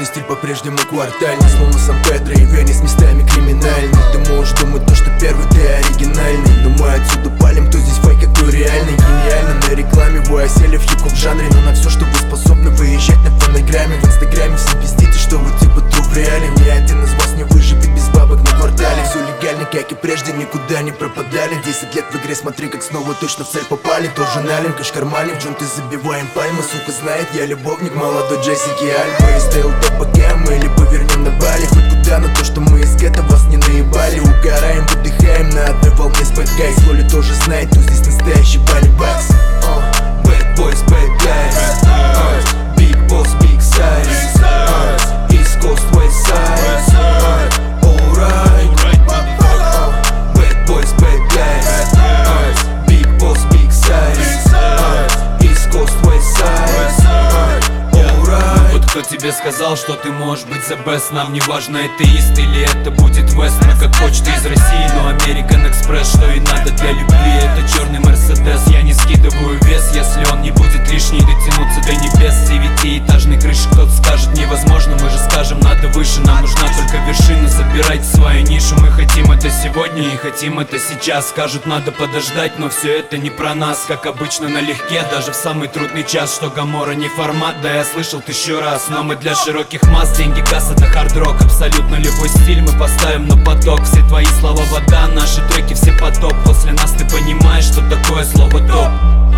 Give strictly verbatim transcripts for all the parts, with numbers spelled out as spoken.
Мой стиль по-прежнему квартальный, словно Сан Педро и Венес местами криминальный. Ты можешь думать то, что первый ты оригинальный, но мы отсюда палим, кто здесь фейк, а кто реальный. Гениально на рекламе, вы осели в хип-хоп жанре, но на все, что вы способны выезжать на фонограмме. В инстаграме все пиздите, что вы типа труп в реале. Ни один из вас не выживет без бабок на квартале. Все легально, как и прежде, никуда не пропадали. Десять лет в игре, смотри, как снова точно в цель попали. Тоже налим, кэш карманим, в джунты забиваем пальмы. Сука знает, я любовник молодой Джессики Альбы. И стейл топ пока мы либо вернем на Бали. Хоть куда, но то, что мы из гетто, вас не наебали. Угораем, выдыхаем на одной волне с bad guys. Слоли тоже знает, кто здесь настоящий балибакс. uh, Bad boys, bad guys, uh, Big boss, big size, uh, East coast, west side, uh, alright. uh, Bad boys, bad guys, uh, Big boss, big size, uh, East coast, west side, uh, alright. Вот кто тебе сказал, что ты можешь быть the best? Нам не важно, это ист или это будет вест. Мы как почта из России, но American Express, что и надо для любви. Это черный Мерседес, я не скидываю вес, если он не будет лишний дотянуться до небес. Девятиэтажной крыши кто-то скажет невозможно, мы же скажем надо выше. Нам нужна только вершина, забирайте свою нишу. Мы хотим это сегодня и хотим это сейчас. Скажут надо подождать, но все это не про нас. Как обычно налегке, даже в самый трудный час. Что Гамора не формат, да я слышал тысячу раз. Но мы для широких масс, деньги, газ, это хард-рок. Абсолютно любой стиль мы поставим на поток. Все твои слова вода, наши треки все потоп. После нас ты понимаешь, что такое слово топ.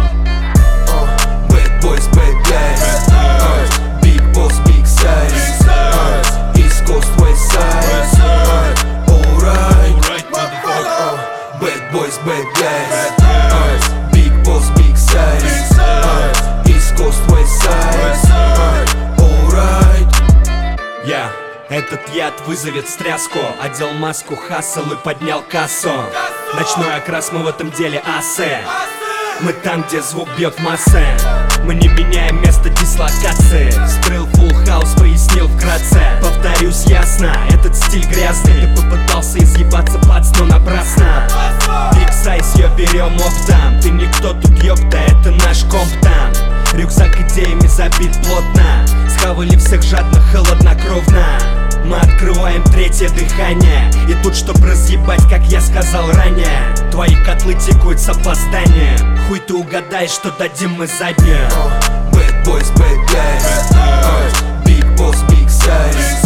uh, Bad boys, bad guys, uh, Big boss, big size, uh, East coast, west side, uh, alright. uh, Bad boys, bad guys, uh, Big boss, big size, uh, East coast, west side, uh, alright. Я, этот яд вызовет стряску. Одел маску, хассел и поднял кассу. Ночной окрас, мы в этом деле асы. Мы там, где звук бьет массы. Мы не меняем место дислокации. Строил фулл хаус, пояснил вкратце. Повторюсь ясно, этот стиль грязный. Ты попытался изъебаться, пац, но напрасно. Биг сайз, ее берем оптом. Ты никто тут, ёпта, это наш комп там. Рюкзак идеями забит плотно. Схавали всех жадно, холоднокровно. Мы открываем третье дыхание. И тут, чтоб разъебать, как я сказал ранее, твои котлы текут с опозданием. Хуй ты угадаешь, что дадим мы заднюю. uh, Bad boys, bad guys, uh, Big boss, big size,